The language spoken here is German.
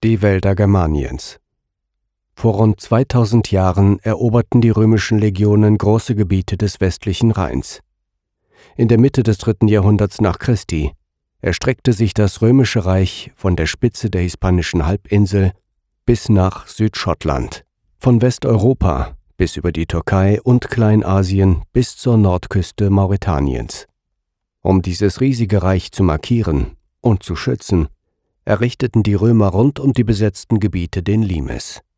Die Wälder Germaniens. Vor rund 2000 Jahren eroberten die römischen Legionen große Gebiete des westlichen Rheins. In der Mitte des 3. Jahrhunderts nach Christi erstreckte sich das Römische Reich von der Spitze der Hispanischen Halbinsel bis nach Südschottland, von Westeuropa bis über die Türkei und Kleinasien bis zur Nordküste Mauretaniens. Um dieses riesige Reich zu markieren und zu schützen, errichteten die Römer rund um die besetzten Gebiete den Limes.